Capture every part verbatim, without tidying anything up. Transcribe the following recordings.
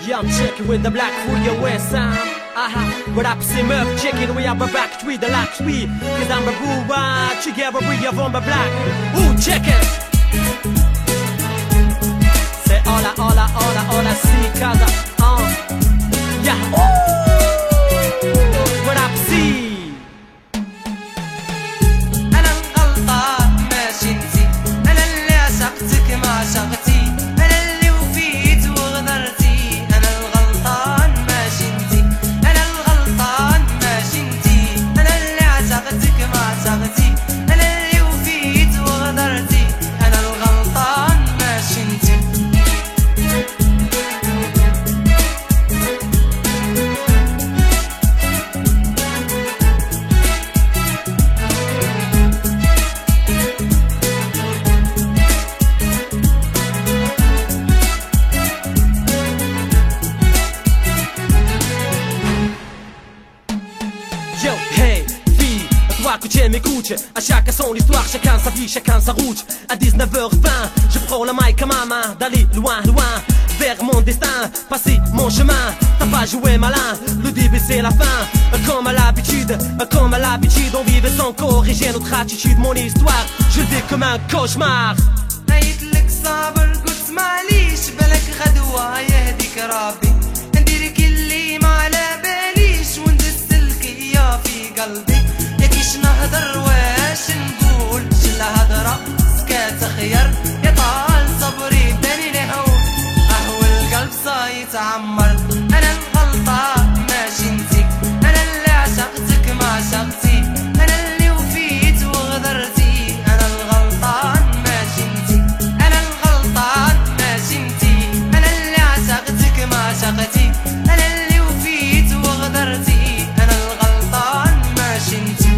Yeah, I'm checking with the black fool, your west sound. Aha, what up, c'est meuf, checking, we have a back tweet, the lack tweet. Cause I'm a boo, tu get a brie avant ma black. Ooh, check it. C'est hola, hola, hola, hola, si, casa, uh. Yeah, ooh, what up, see. أنا الغلطان ماشي انتي، أنا اللي عشقتك ما عشقتي، أنا اللي وفيت وغدرتي. أنا الغلطان ماشي انتي، أنا الغلطان ماشي انتي، أنا اللي عشقتك ما عشقتي، أنا اللي وفيت وغدرتي. أنا الغلطان ماشي انتي. Yo, hey, fille, toi que tu m'écoutes. À chacun son histoire, chacun sa vie, chacun sa route. À dix-neuf heures vingt, je prends la mic à ma main, d'aller loin, loin, vers mon destin, passer mon chemin. T'as pas joué malin, le début c'est la fin. Comme à l'habitude, comme à l'habitude, on vivait sans corriger notre attitude. Mon histoire, je le vis comme un cauchemar. قايتلك صابر قلت معليش، بالك غدوة يهديك ربي، نديرك اللي ما على باليش وندسلك يا في قلبي. يا كيش نهضر واش نقول، شلا هضرة سكات خير، يا طال صبري بداني نهون، اهو القلب صايتعمر. انا الغلطة ماشي انتي، انا اللي عشقتك ما عشقتي، انا اللي وفيت وغدرتي. انا الغلطان ماشي انتي، انا الغلطان ماشي انتي، انا اللي عشقتك ما عشقتي، انا اللي وفيت وغدرتي. انا الغلطان ماشي انتي.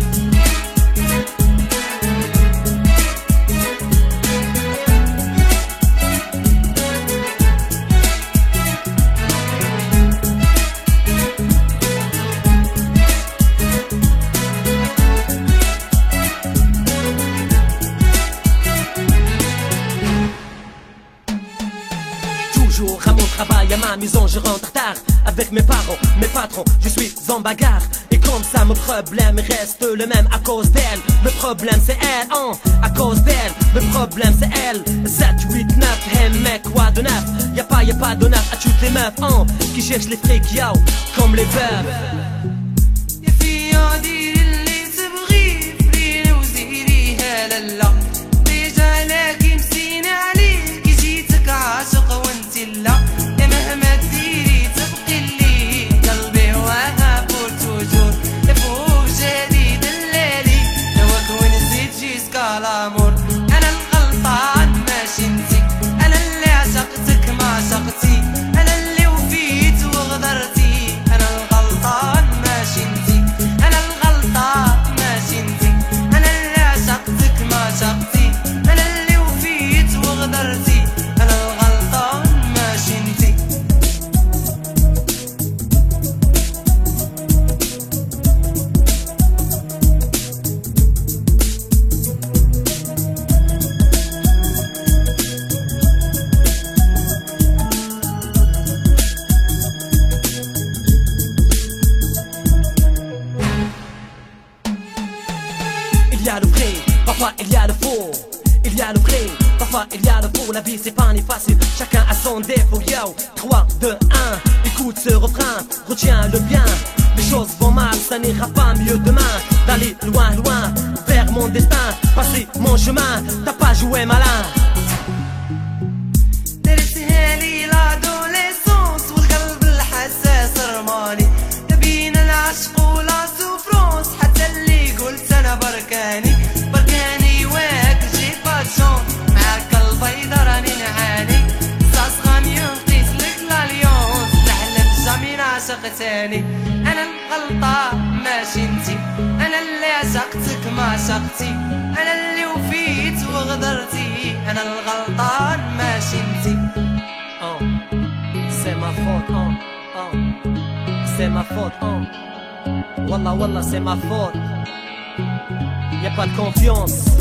Toujours à mon travail, à ma maison, je rentre tard. Avec mes parents, mes patrons, je suis en bagarre. Et comme ça, mon problème reste le même à cause d'elle. Le problème c'est elle, hein, à cause d'elle. Le problème c'est elle. sept, huit, neuf, hey mec, quoi de neuf? Y'a pas, y'a pas de neuf à toutes les meufs, hein, qui cherchent les frics, yo, comme les veuves. يا فيا ديري اللي تبغي، فريني وزيريها لالا، ديجا لكن مسينا عليك، جيتك عاشق وانتي لا. يا مهما ديري تبقي لي قلبي وهاب توجور، يا فوق جديد الليلي هواك ونزيد جيسكا لامور. انا الغلطان ماشي انتي، انا اللي عشقتك ما عشقتي، انا اللي وفيت وغدرتي. انا الغلطان ماشي انتي، انا الغلطان ماشي انتي، انا اللي عشقتك ما عشقتي، انا اللي وفيت وغدرتي. انا الغلطان ماشي انتي. Il y a le vrai, parfois il y a le faux. Il y a le vrai, parfois il y a le faux. La vie c'est pas ni facile, chacun a son défaut. Yo, trois, deux, un, écoute ce refrain, retiens le bien. Les choses vont mal, ça n'ira pas mieux demain. D'aller loin, loin, vers mon destin, passer mon chemin, t'as pas joué malin. درتها لي لادوليسونس والقلب الحساس رماني، تبين العشق ولا سوفرونس، حتى اللي قلت انا بركاني بركاني واك جيت باتشون، معاك البيضة راني نعاني، صاصغة ميون قيس لك لاليونس، نحلف جامي نعشق تاني. انا الغلطة ماشي انتي، انا اللي عشقتك ما عشقتي، انا اللي وفيت وغدرتي. انا الغلطان ماشي انتي. Oh, c'est ma faute, oh, oh, c'est ma faute, oh. Wallah, wallah, c'est ma faute. Y'a pas de confiance.